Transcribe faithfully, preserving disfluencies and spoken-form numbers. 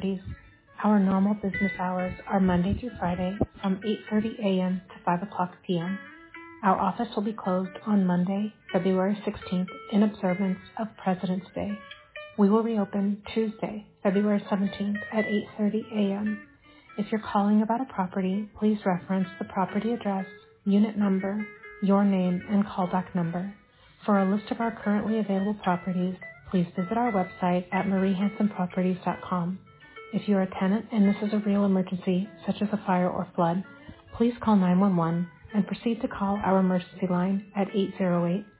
properties. Our normal business hours are Monday through Friday from eight thirty a.m. to five o'clock p.m. Our office will be closed on Monday, February sixteenth, in observance of President's Day. We will reopen Tuesday, February seventeenth at eight thirty a.m. If you're calling about a property, please reference the property address, unit number, your name, and callback number. For a list of our currently available properties, please visit our website at marie hanson properties dot com. If you're a tenant and this is a real emergency, such as a fire or flood, please call nine one one and proceed to call our emergency line at eight zero eight,